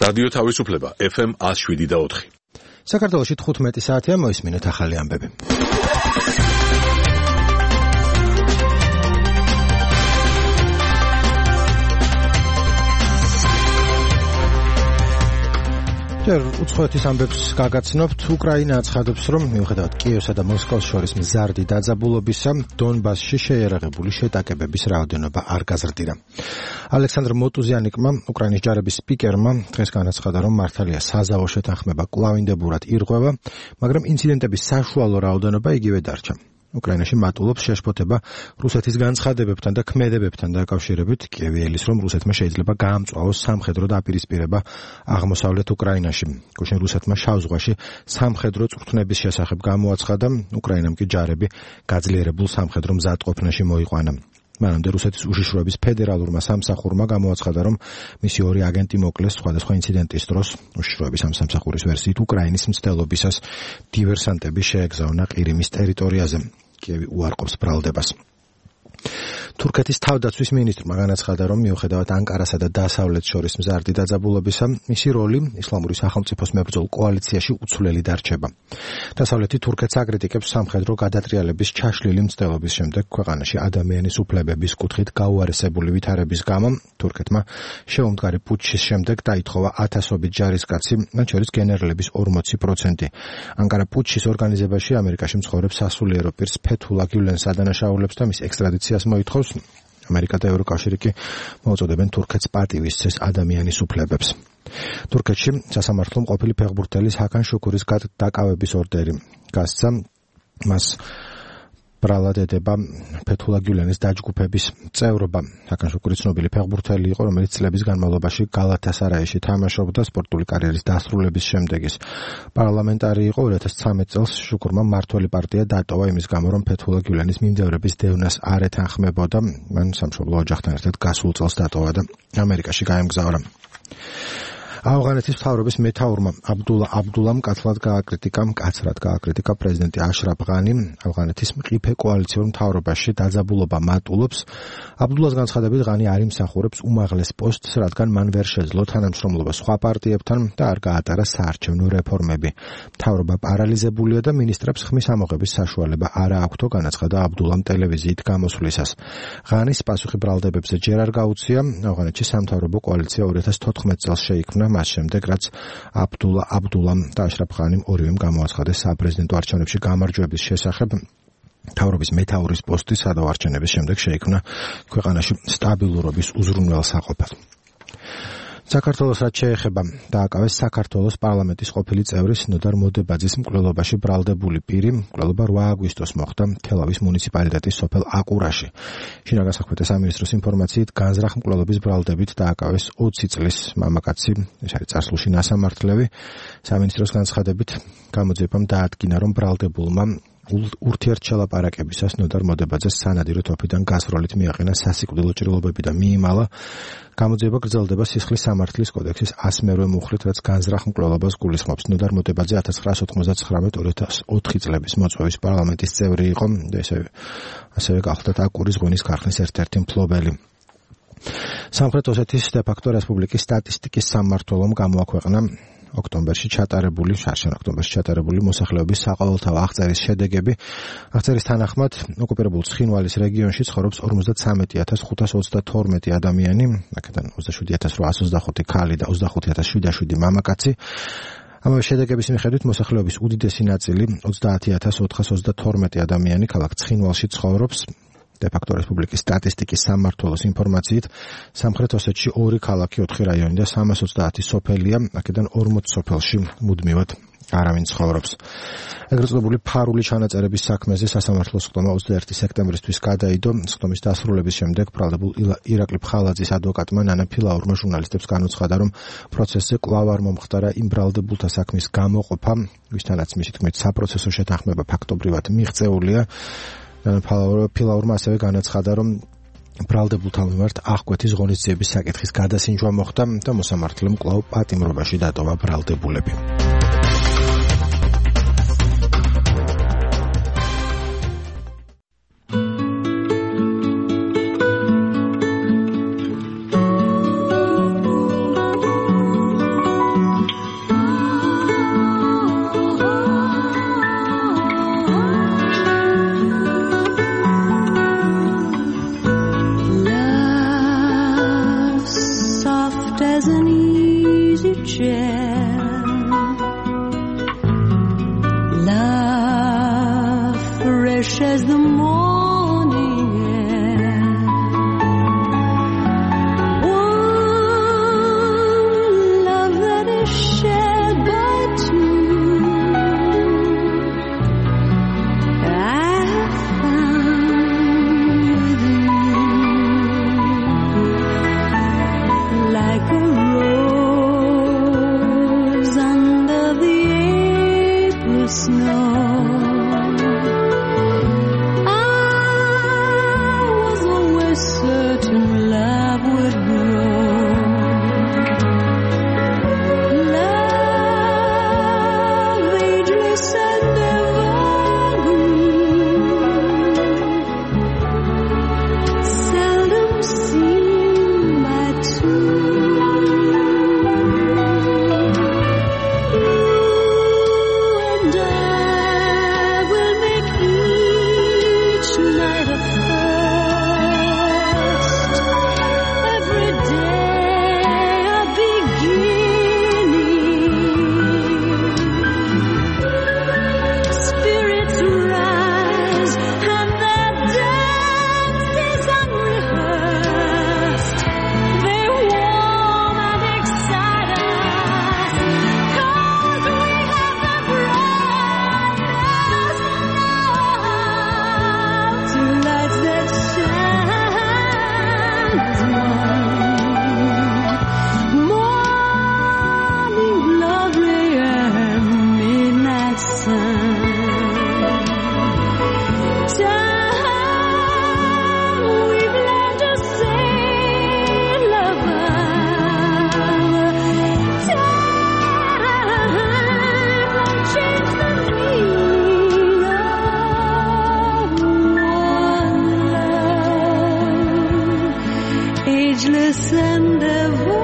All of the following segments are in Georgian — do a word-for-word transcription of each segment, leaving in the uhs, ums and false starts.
რადიო თავისუფლება ეფ ემ one oh seven და four. საქართველოში თხუთმეტი საათია, მოისმინეთ ახალი ამბები. ჯერ უცხოეთის ამბებს გაგაცნობთ. უკრაინა აცხადებს, რომ მიუხედავად კიევსა და მოსკოვს შორის მზარდი დაძაბულობისა, დონბასში შეიარაღებული შეტაკებების რაოდენობა არ გაზრდიდა. ალექსანდრ მოტუზიანიკმა, უკრაინის ჯარების სპიკერმა, დღეს განაცხადა, რომ მართალია საზავო შეთანხმება კვლავინდებურად ირღვევა, მაგრამ ინციდენტების საშუალო რაოდენობა იგივე დარჩა. უკრაინაში მატულობს შეშფოთება რუსეთის განცხადებებთან და ქმედებებთან დაკავშირებით. კიევი ელის, რომ რუსეთმა შეიძლება გაამწვავოს სამხედრო დაპირისპირება აღმოსავლეთ უკრაინაში. გუშინ რუსეთმა შავ ზღვაში სამხედრო წვრთნების შესახებ გამოაცხადა, უკრაინამ კი ჯარები გაძლიერებულ სამხედრო მზადყოფნაში მოიყვანა. მანამდე რუსეთის უშიშროების ფედერალურმა სამსახურმა გამოაცხადა, რომ მისი ორი აგენტი მოკლეს სხვადასხვა ინციდენტის დროს. უშიშროების ამ სამსახურის ვერსიით უკრაინის მცდელობისას დივერსანტები შეეგზავნა ყირიმის ტერიტორიაზე. კიევი უარყოფს ბრალდებას. თურქეთის თავდაცვის მინისტრმა განაცხადა, რომ მიუხედავად ანკარასა და დასავლეთს შორის მზარდი დაძაბულობისა, მისი როლი ისლამური სახელმწიფოს მებრძოლ კოალიციაში უცვლელი დარჩება. დასავლეთი თურქეთს აკრიტიკებს სამხედრო გადატრიალების ჩაშლილი მცდელობის შემდეგ ქვეყანაში ადამიანის უფლებების კუთხით გაუარესებული ვითარების გამო თურქეთმა შეუმდგარი პუტჩის შემდეგ დაითხოვა ათასობით ჯარისკაცი, მათ შორის გენერლების ორმოცი პროცენტი. ანკარა პუტჩის ორგანიზებაში ამერიკაში მცხოვრებ სასულიერო პირს ფეთულა გიულენს ადანაშაულებს და მის ექსტრადიციას მოითხოვს. ამერიკა და ევროკავშირი კი მოუწოდებენ თურქეთს პატივისცეს ადამიანის უფლებებს. თურქეთში სასამართლომ ყოფილი ფეხბურთელის ჰაკან შუქურის დაკავების ორდერი გასცა. მას ბრალად ედება ფეთულა გიულენის დაჯგუფების წევრობა. ჰაკან შუქური ცნობილი ფეხბურთელი იყო, რომელიც წლების განმავლობაში გალათასარაიში თამაშობდა. სპორტული კარიერის დასრულების შემდეგ ის პარლამენტარი იყო. ორი ათას ცხრამეტ წელს შუქურმა მმართველი პარტია დატოვა იმის გამო, რომ ფეთულა გიულენის მიმდევრების დევნას არ ეთანხმებოდა. მან სამშობლო ოჯახთან ერთად გასულ წელს დატოვა და ამერიკაში გაემგზავრა. ავღანეთის მთავრობის მეთაურმა აბდულა აბდულამ კაცრად გააკრიტიკა, კაცრად გააკრიტიკა პრეზიდენტი აშრაფ ღანი. ავღანეთის მყიფე კოალიციურ მთავრობაში დაძაბულობა მატულობს. აბდულას განცხადებით, ღანი არ იმსახურებს უმაღლეს პოსტს, რადგან მან ვერ შეძლო თანამშრომლობა სხვა პარტიებთან და არ გაატარა საარჩევნო რეფორმები. მთავრობა პარალიზებულია და მინისტრებს ხმის ამოღების საშუალება არ აქვთო, განაცხადა აბდულამ ტელევიზიით გამოსვლისას. ღანის პასუხი ბრალდებებზე ჯერ არ გაუწია. ავღანეთში სამთავრობო კოალიცია ორი ათას თოთხმეტ წელს შეიქმნა, მას შემდეგ, რაც აბდულა აბდულამ და აშრაფ ღანიმ ორივემ გამოაცხადეს საპრეზიდენტო არჩევნებში გამარჯვების შესახებ. მთავრობის მეთაურის პოსტი სადავო არჩევნების შემდეგ შეიქმნა ქვეყანაში სტაბილურობის უზრუნველსაყოფად. საქართველოს რაც შეეხება, დააკავეს საქართველოს პარლამენტის ყოფილი წევრი სინოდარ მოდებაძის მკვლელობაში ბრალდებული პირი. მკვლელობა რვა აგვისტოს მოხდა თელავის მუნიციპალიტეტის სოფელ აყურაში. შინაგან საქმეთა სამინისტროს ინფორმაციით, განზრახ მკვლელობის ბრალდებით დააკავეს ოცი წლის მამაკაცი, ეს არის წარსულში ნასამართლევი. სამინისტროს განცხადებით, გამოძიებამ დაადგინა, რომ ბრალდებულმა ურთიერთშელაპარაკებისას ნოდარ მოდებაძეს სანადირო თოფიდან გასროლით მიაყენა სასიკვდილო ჭრილობები და მიიმალა. გამოძიება გრძელდება სისხლის სამართლის კოდექსის ას მერვე მუხლით, რაც განზრახ მკვლელობას გულისხმობს. ნოდარ მოდებაძე ათას ცხრაასი ოცდაათი ორი ათას ოთხი წლების მოწვევის პარლამენტის წევრი იყო და ასევე გახლდათ აკვრის ღვინის ქარხნის ერთ-ერთი მფლობელი. სამხრეთ ოსეთის დე-ფაქტო რესპუბლიკის სტატისტიკის სამმართველომ გამოაქვეყნა ოქტომბერში ჩატარებული, შარშან ოქტომბერში ჩატარებული მოსახლეობის საყოველთაო აღწერის შედეგები. აღწერის თანახმად, ოკუპირებულ ცხინვალის რეგიონში ცხოვრობს ორმოცდათვრამეტი ათას ხუთას ოცდათორმეტი ადამიანი, აქედან ოცდაშვიდი ათას რვაას ოცდახუთი ქალი და ოცდახუთი ათას შვიდაშვიდი მამაკაცი. ამავე შედეგების მიხედვით მოსახლეობის უდიდესი ნაწილი, ოცდაათი ათას ოთხას ოცდათორმეტი ადამიანი ქალაქ ცხინვალში ცხოვრობს. დე-ფაქტო რესპუბლიკის სტატისტიკის სამმართველოს ინფორმაციით, სამხრეთ ოსეთში ორი ქალაქი, ოთხი რაიონი და სამას ოცდაათი სოფელია, აქედან ორმოც სოფელში მუდმივად არავინ ცხოვრობს. ეგრეთ წოდებული ფარული ჩანაწერების საქმეზე სასამართლოს ხდომა ოცდაერთი სექტემბრისთვის გადაიდო. ხდომის დასრულების შემდეგ ბრალდებულ ირაკლი ფხალაძის ადვოკატმა ნანა ფილაურმა ჟურნალისტებს განუცხადა, რომ პროცესზე კვლავ არ მომხდარა იმ ბრალდებულთა საქმის გამოყოფა, ვისთანაც მისი თქმით საპროცესო შეთანხმება ფაქტობრივად მიღწეულია. ფილაურმა ასევე განაცხადა, რომ ბრალდებულთა მიმართ აღკვეთის ღონისძიების საკითხის გადასინჯვა მოხდა და მოსამართლემ კვლავ პატიმრობაში დატოვა ბრალდებულები. as the morning air. One love that is shared by two, I have found with you, like a rose under the April snow. Certain love would grow, love ageless and evergreen, seldom seen by two. You and I will make each night a ageless and ever.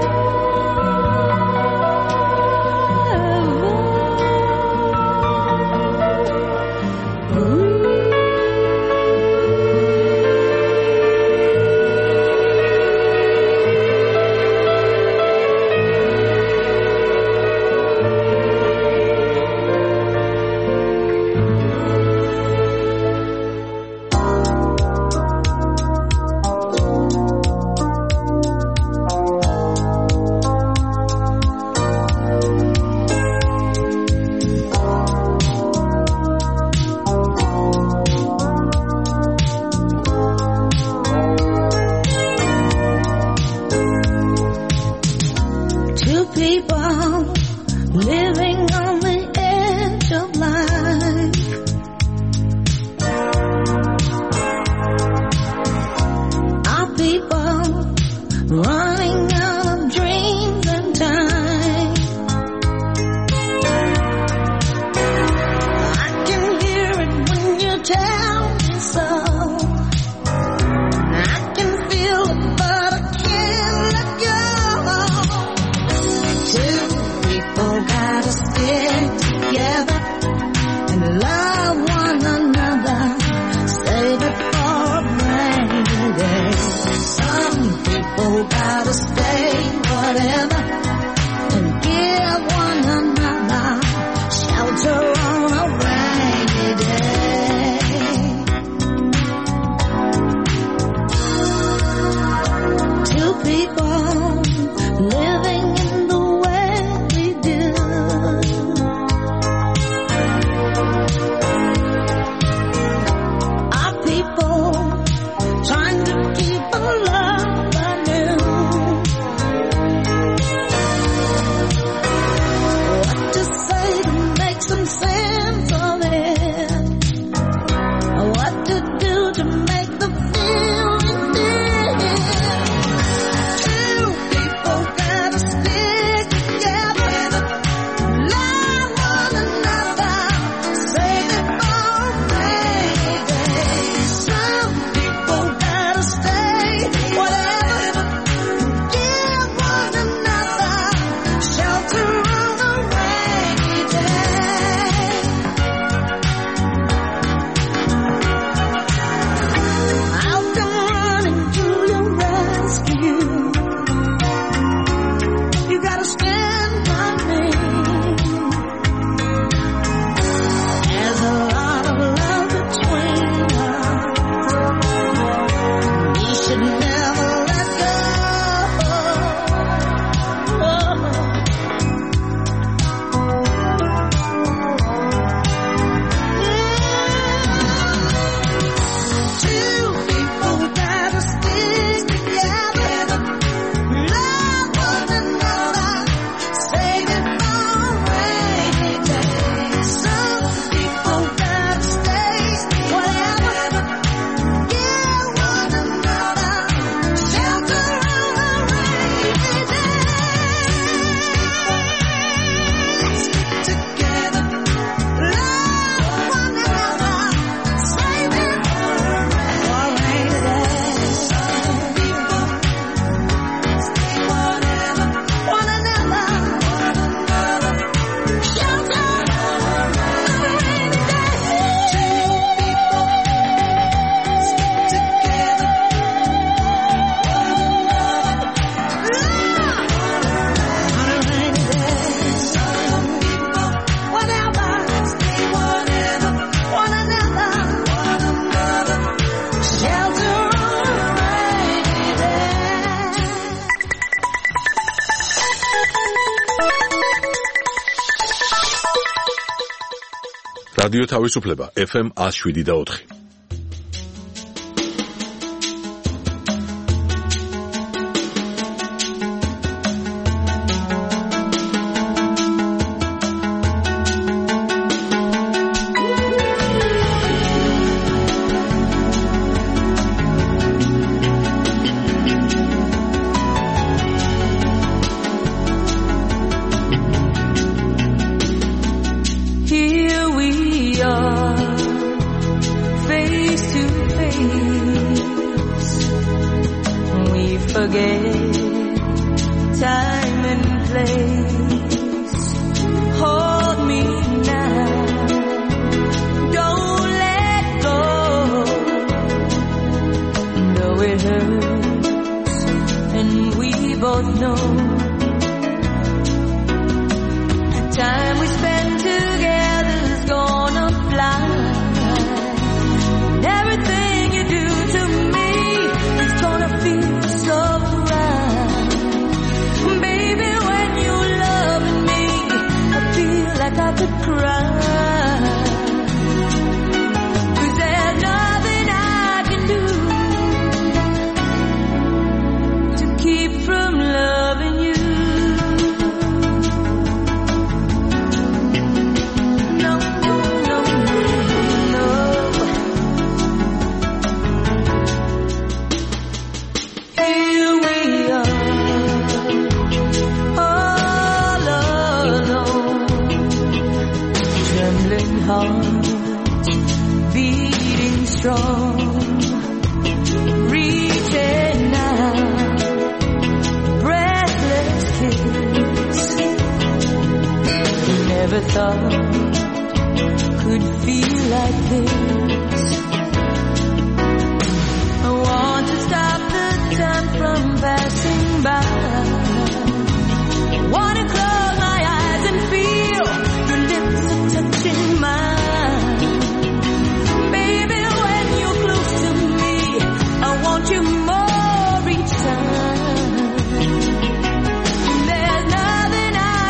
რადიო თავისუფლება ეფ ემ one oh seven და four.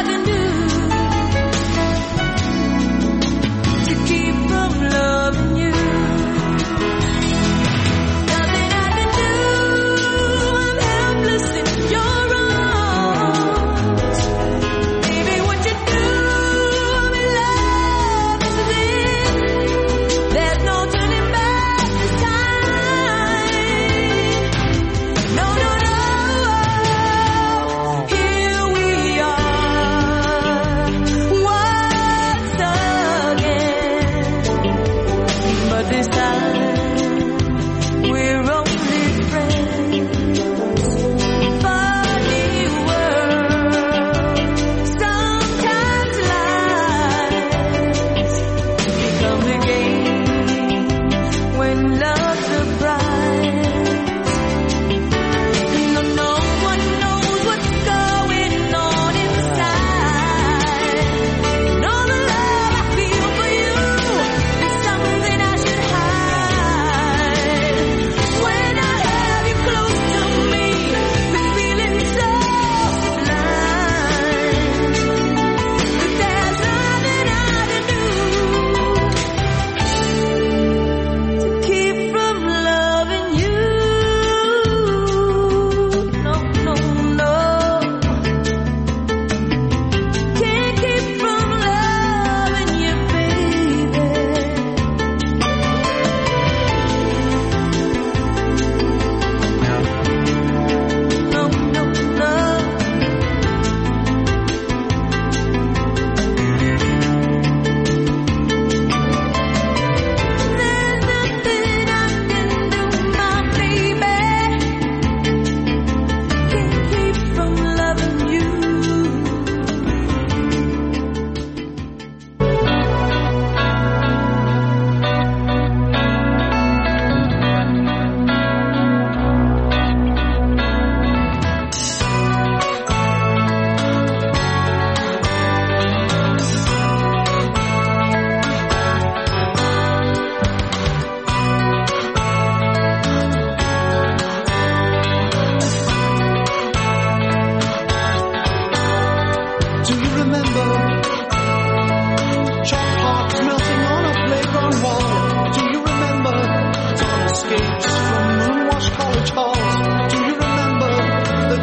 Loving you.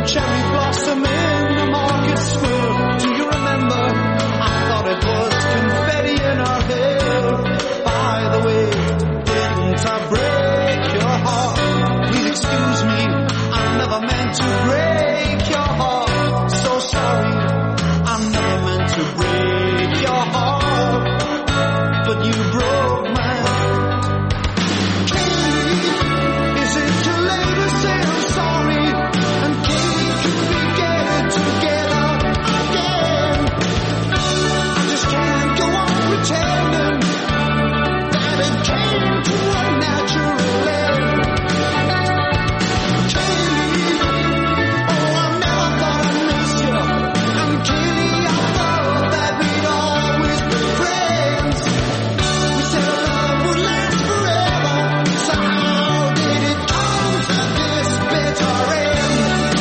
cherry blossom in the market square. Do you remember? I thought it was confetti in our hair. By the way, didn't I break your heart? Please excuse me, I never meant to break your heart. So sorry, I never meant to break your heart, but you broke mine. Katie, is it too late to say I'm sorry? And Katie, could we get it together again? I just can't go on pretending that it came to a natural end. Katie, oh, I never thought I'd miss you. And Katie, I thought that we'd always be friends. We said our love would last forever, so how did it come to this bitter end?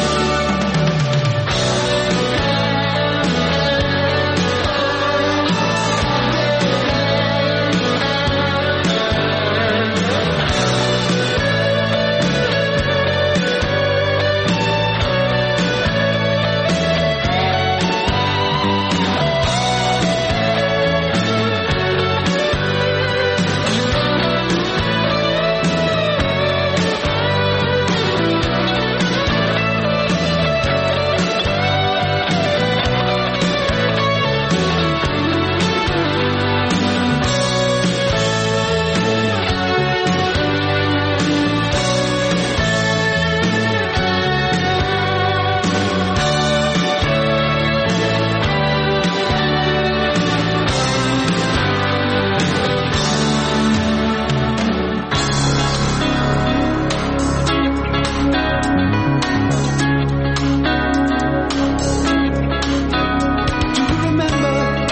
Do you remember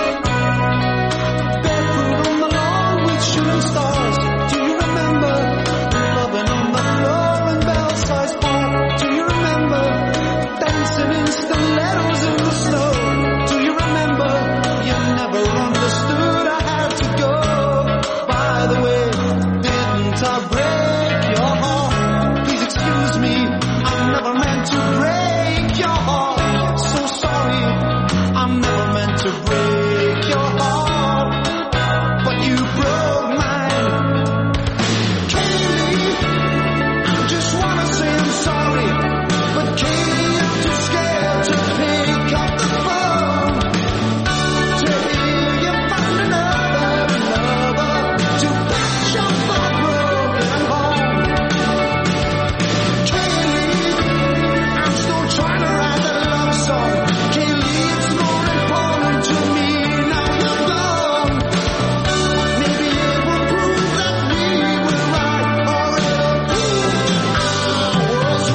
barefoot on the lawn with shooting stars? Do you remember loving on the floor in Belsize Park? Do you remember dancing in stilettos in the snow? Do you remember you never understood I had to go? By the way, didn't I break your heart? Please excuse me, I never meant to break your heart. So sorry, I never meant to break your heart, but you broke mine. Katie, I just wanna say I'm sorry, but Katie, I'm too scared to pick up the phone to hear you find another lover to patch up a broken home. Katie, I'm still trying to write that love song. Kaylee, it's more important to me now you're gone. Maybe it will prove that we were right, or it'll prove I was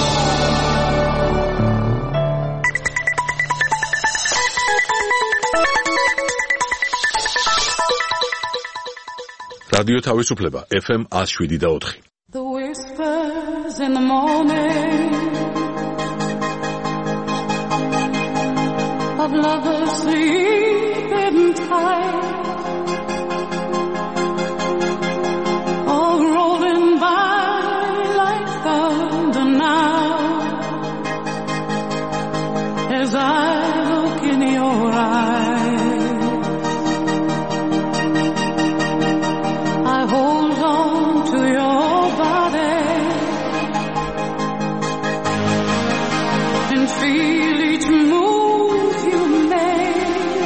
wrong. რადიო თავისუფლება ეფ ემ one oh seven და four. The whispers in the morning of lovers sleeping tight, all rolling by like thunder now, as I look in your eyes. I hold on to your body and feel each move you make.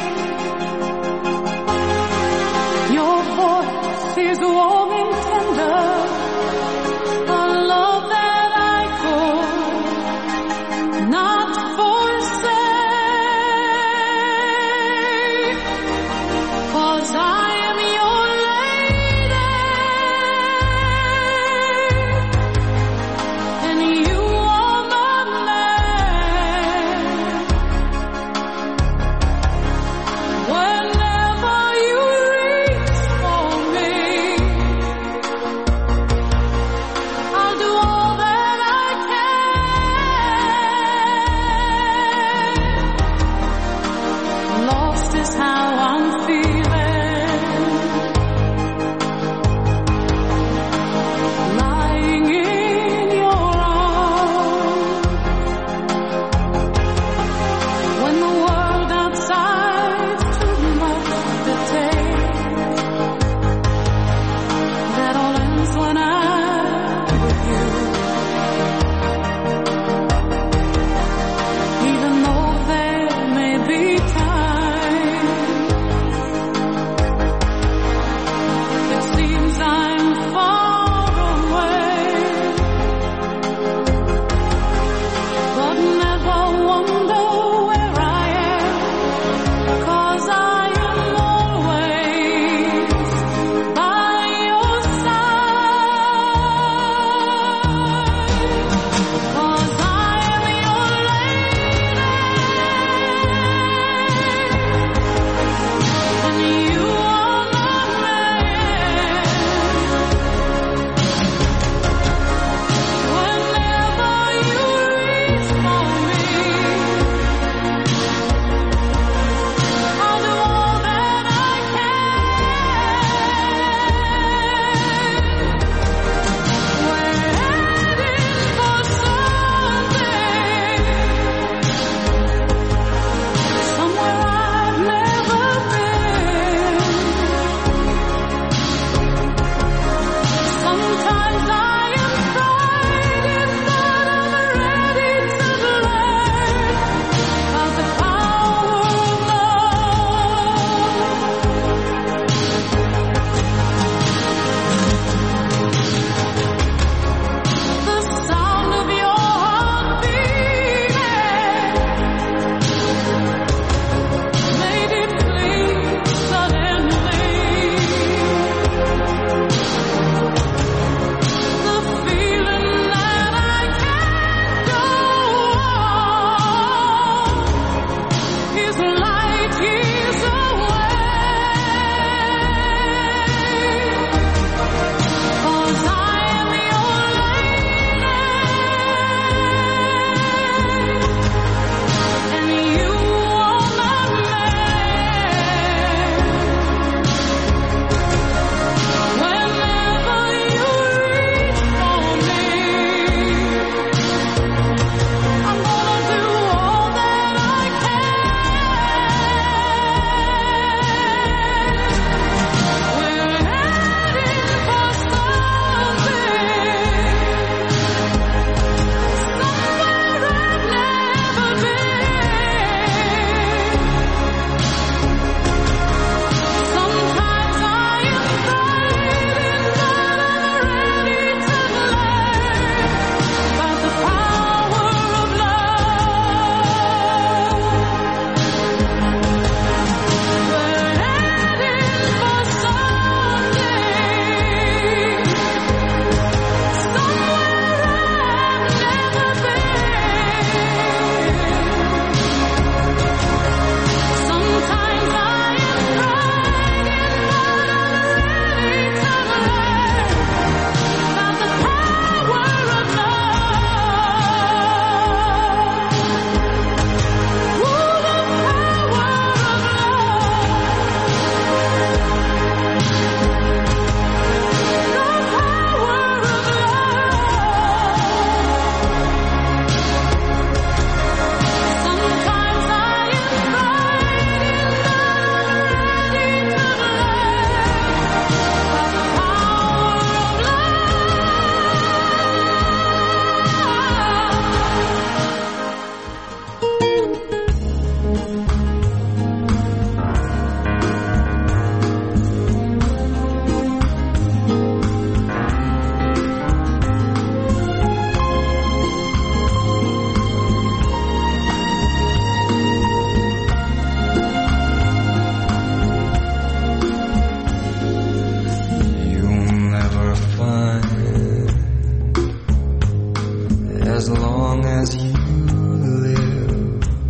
as long as you live.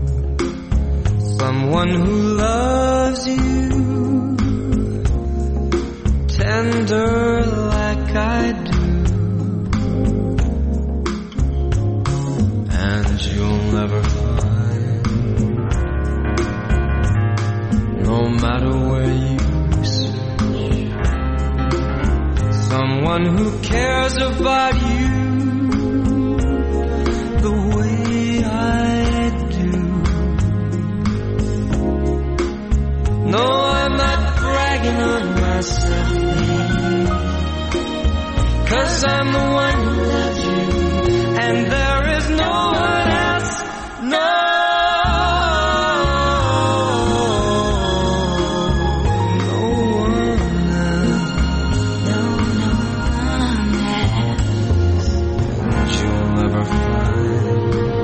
Someone who loves you tender like I do, and you'll never find, no matter where you search, someone who cares about you the way I do. No, I'm not bragging on myself, cause I'm the one who loves you, and there is no one else, no, no one else, no, no one else that you'll never find.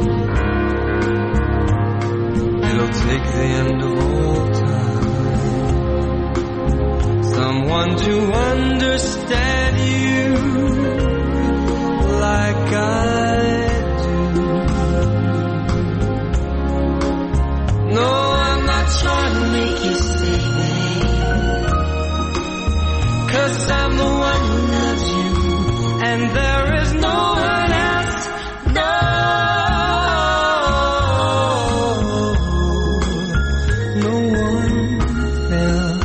It'll take the end of all time, someone to understand you like I do. No, I'm not trying to make you stay, cause I'm the one who loves you, and there is no one else, no, no one else.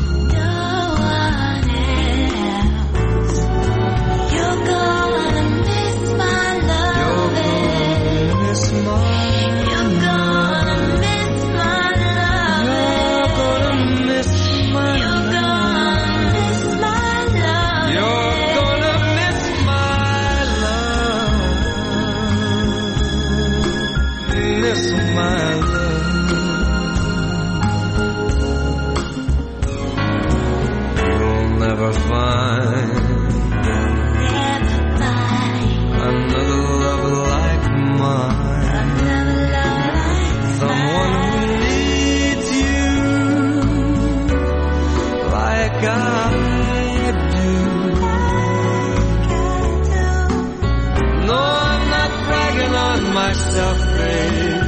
Myself, babe,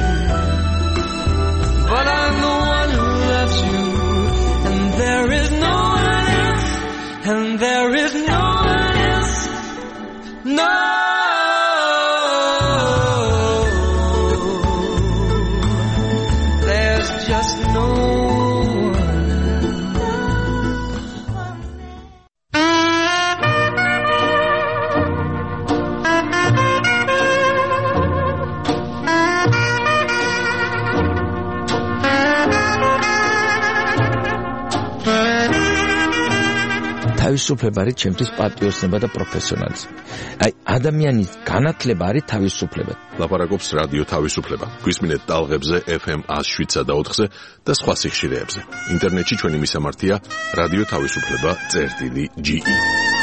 but I'm the one who loves you, and there is no one else, and there is no one else, no, there's just no თავისუფლება არის ჩემთვის პატრიოტიზმი და პროფესიონალიზმი. აი, ადამიანის განათლება არის თავისუფლება. ლაპარაკობს რადიო თავისუფლება. გვისმინეთ ტალღებზე ეფ ემ one oh seven და ოთხზე და სხვა სიხშირეებზე. ინტერნეტში ჩვენი მისამართია რადიო თავისუფლება წერტილი ჯი ი.